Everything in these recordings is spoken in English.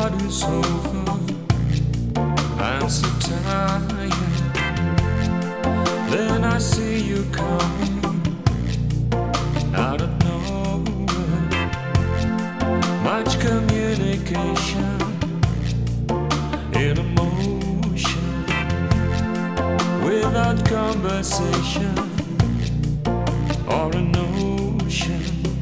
party's over. I'm so tired. Then I see you coming out of nowhere. Much communication in emotion without conversation or a notion.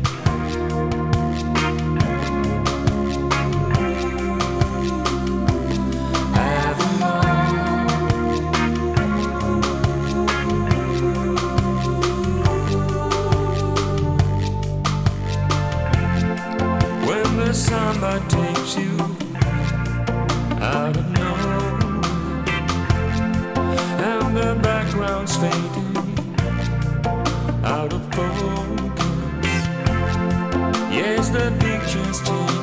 Somebody takes you out of nowhere, and the background's fading out of focus. Yes, the picture's changing.